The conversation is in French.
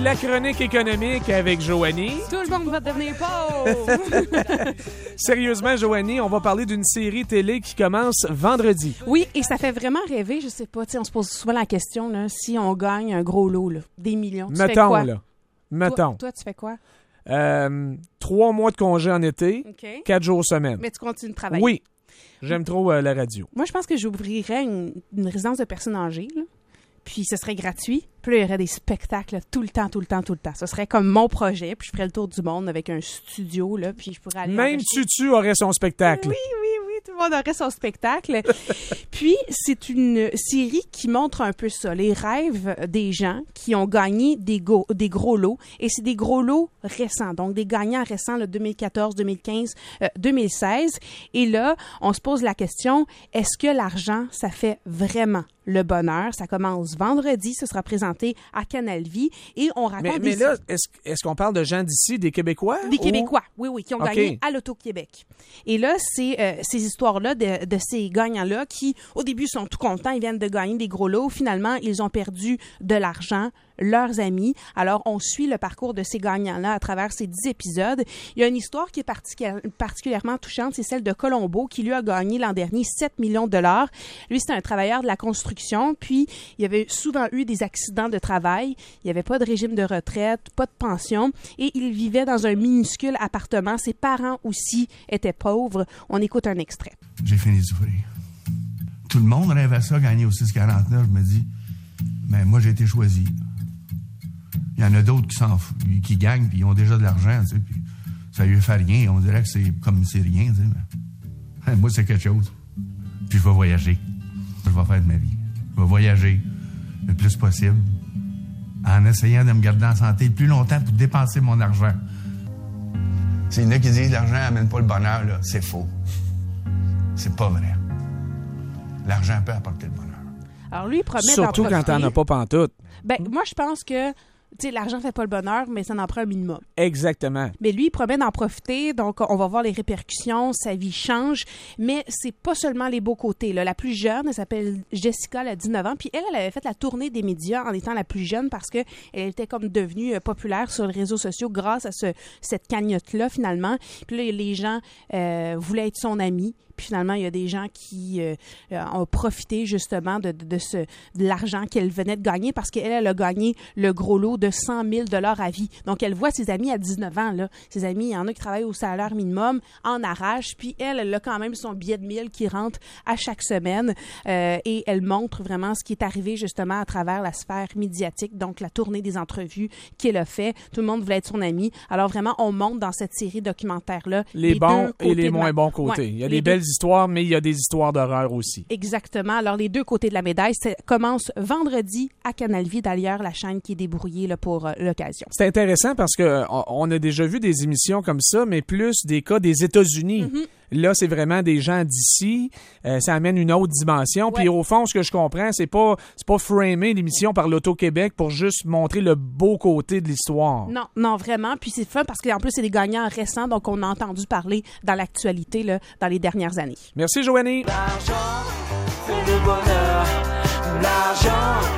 la chronique économique avec Joanie. Tout le monde va devenir pauvre! Sérieusement, Joanie, on va parler d'une série télé qui commence vendredi. Oui, et ça fait vraiment rêver, je sais pas, on se pose souvent la question, là, si on gagne un gros lot, là, des millions, tu fais quoi? Mettons. Toi, tu fais quoi? 3 mois de congé en été, 4 jours semaine. Mais tu continues de travailler? Oui. J'aime trop la radio. Moi, je pense que j'ouvrirais une résidence de personnes âgées, là. Puis ce serait gratuit. Puis là, il y aurait des spectacles là, tout le temps. Ce serait comme mon projet. Puis je ferais le tour du monde avec un studio, là. Puis je pourrais aller... Même Tutu aurait son spectacle. Oui. Tout le monde aurait son spectacle. Puis, c'est une série qui montre un peu ça, les rêves des gens qui ont gagné des gros lots. Et c'est des gros lots récents, donc des gagnants récents, le 2014, 2015, 2016. Et là, on se pose la question, est-ce que l'argent, ça fait vraiment le bonheur? Ça commence vendredi, ce sera présenté à Canal Vie. Et on raconte mais là, est-ce qu'on parle de gens d'ici, des Québécois? Des Québécois, oui, qui ont gagné à l'Auto-Québec. Et là, c'est ces histoires-là de ces gagnants-là qui, au début, sont tout contents. Ils viennent de gagner des gros lots. Finalement, ils ont perdu de l'argent, leurs amis. Alors, on suit le parcours de ces gagnants-là à travers ces 10 épisodes. Il y a une histoire qui est particulièrement touchante. C'est celle de Colombo, qui lui a gagné l'an dernier 7 millions de $. Lui, c'est un travailleur de la construction. Puis, il y avait souvent eu des accidents de travail. Il n'y avait pas de régime de retraite, pas de pension. Et il vivait dans un minuscule appartement. Ses parents aussi étaient pauvres. On écoute un extrait. J'ai fini de souffrir. Tout le monde rêve à ça, gagner au 6,49. Je me dis, mais moi, j'ai été choisi. Il y en a d'autres qui gagnent, puis ils ont déjà de l'argent, tu sais, puis ça lui fait rien. On dirait que c'est comme c'est rien, tu sais. Mais moi, c'est quelque chose. Puis je vais voyager. Je vais faire de ma vie. Je vais voyager le plus possible en essayant de me garder en santé le plus longtemps pour dépenser mon argent. S'il y en a qui disent que l'argent n'amène pas le bonheur, là, c'est faux. C'est pas vrai. L'argent peut apporter le bonheur. Alors lui, il promet surtout quand t'en as pas pantoute. Moi, je pense que l'argent fait pas le bonheur, mais ça en prend un minimum. Exactement. Mais lui, il promet d'en profiter, donc on va voir les répercussions, sa vie change, mais c'est pas seulement les beaux côtés. Là. La plus jeune, elle s'appelle Jessica, elle a 19 ans, puis elle avait fait la tournée des médias en étant la plus jeune parce que elle était comme devenue populaire sur les réseaux sociaux grâce à cette cagnotte-là, finalement. Puis là, les gens voulaient être son amie. Puis finalement, il y a des gens qui ont profité justement de l'argent qu'elle venait de gagner parce qu'elle a gagné le gros lot de 100 000 $ à vie. Donc, elle voit ses amis à 19 ans. Là. Ses amis, il y en a qui travaillent au salaire minimum, en arrache. Puis elle a quand même son billet de 1000 qui rentre à chaque semaine. Et elle montre vraiment ce qui est arrivé justement à travers la sphère médiatique. Donc, la tournée des entrevues qu'elle a fait. Tout le monde voulait être son ami. Alors vraiment, on montre dans cette série documentaire-là les bons et les moins bons côtés. Il y a des belles histoires, mais il y a des histoires d'horreur aussi. Exactement. Alors, les deux côtés de la médaille, ça commence vendredi à Canal Vie, d'ailleurs, la chaîne qui est débrouillée là, pour l'occasion. C'est intéressant parce que on a déjà vu des émissions comme ça, mais plus des cas des États-Unis. Mm-hmm. Là, c'est vraiment des gens d'ici. Ça amène une autre dimension. Ouais. Puis au fond, ce que je comprends, c'est pas framer l'émission par l'Auto-Québec pour juste montrer le beau côté de l'histoire. Non, vraiment. Puis c'est fun parce qu'en plus, c'est des gagnants récents, donc on a entendu parler dans l'actualité là, dans les dernières années. Merci, Joanie. L'argent fait le bonheur. L'argent